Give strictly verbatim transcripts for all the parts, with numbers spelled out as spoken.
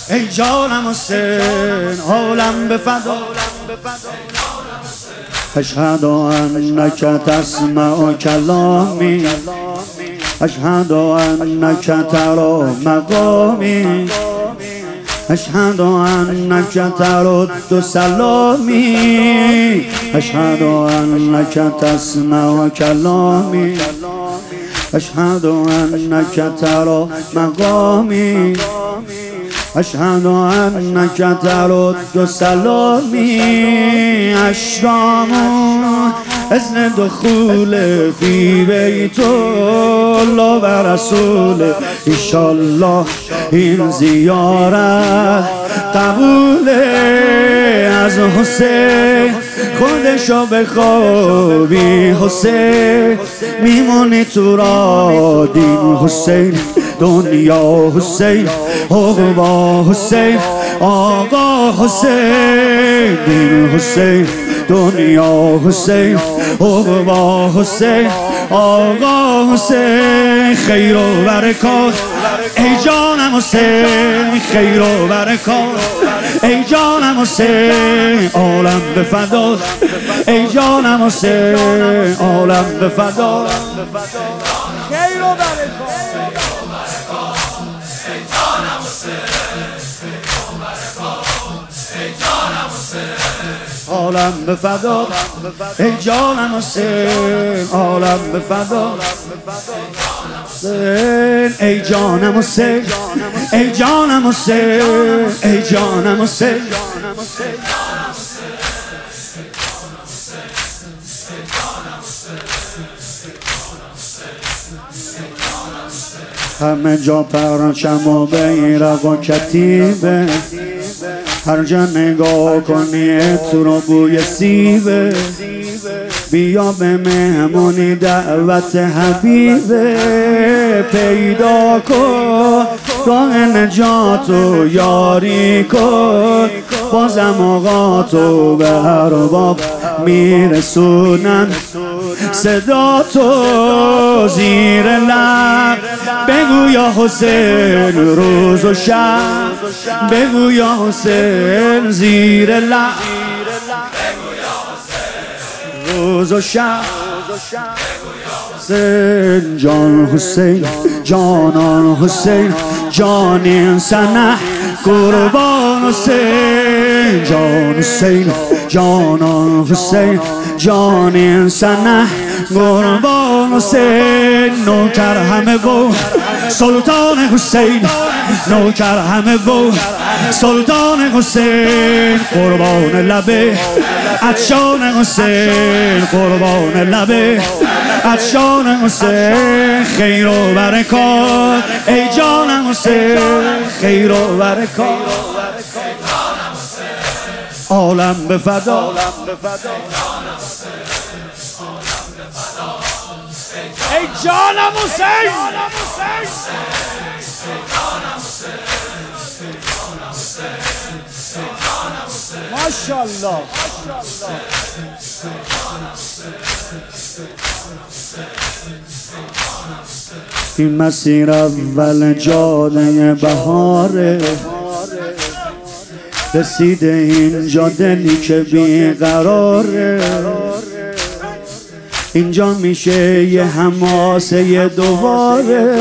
ای جانم حسین عالم به فدا اشهد انک تسمع کلامی اشهد انک تری مقامی اشهد انک ترد سلامی اشهد انک تسمع کلامی اشهد انک تری مقامی اشهد انک ترد سلامی اشرام اذن دخول فی بیت الله و رسول انشالله این زیارت قبوله از حسین خودشو بخوابی حسین میمونی تو را دین حسین دنیا حسین عقبا حسین آقا حسین دین حسین دنیا حسین عقبا حسین آقا حسین خیر و برکات ای جانم حسین خیر و برکات ای جانم حسین عالم به فدا ای جانم حسین عالم به فدا خیر و برکات ای جانم حسین عالم به فدا ای جانم حسین عالم به فدا ای جانم حسین ای جانم حسین ای جانم حسین همه جا پرچم و بیرق و کتیبه هر جا نگاه کنی تو رو بوی سیبه بیا به مهمونی دعوت حبیبه پیدا کن راه نجات و یاری کن بازم آقا تو به ارباب میرسونن صدا تو زیر لب بگو یا حسین روز و شب بگو یا حسین زیر لب روز و شب حسین جان حسین جانان حسین جانی سنه قربان حسین جان حسین جانان حسین جانی سنه قربان حسین نوکر همه بو سلطان حسین نوکر همه بو سلطان حسین قربان لبه عطشان حسین قربان لبه عطشان حسین خیر و برکات ای جانم حسین خیر و برکات عالم به فدا ای جانم حسین ماشاءالله این مسیر اول جاده بهاره رسیده اینجا دلی که بیقراره اینجا میشه یه حماسه دوباره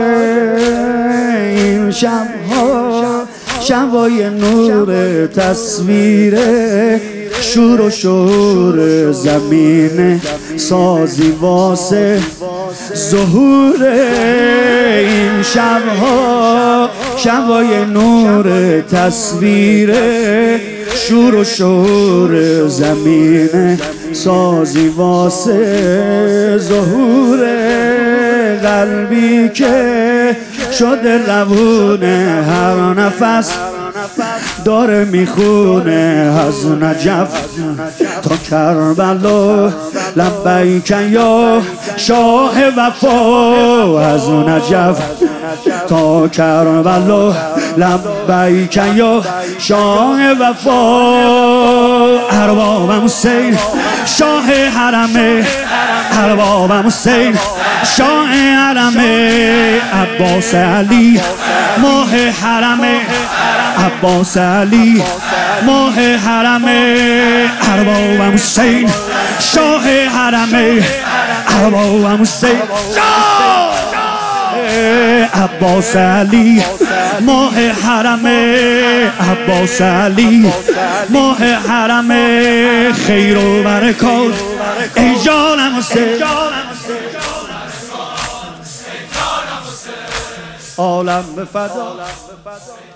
این شبها شبای نور تصویره شور و شور زمین سازی واسه ظهور این شبها شبای نور تصویره شور و شور زمین سازی واسه ظهور قلبی که شده روونه هر نفس داره میخونه از نجف تا کربلا لبیک یا شاه وفا از نجف تا کربلا لبیک یا شاه وفا اربابم حسین شاه حرمه اربابم حسین شاه حرمه عباس علی ماه حرمه عباس علی ماه حرم ارباب حسین شاه حرم ارباب حسین عباس علی ماه حرم عباس علی ماه حرم خیر و برکات ای جانم حسین عالم به فدا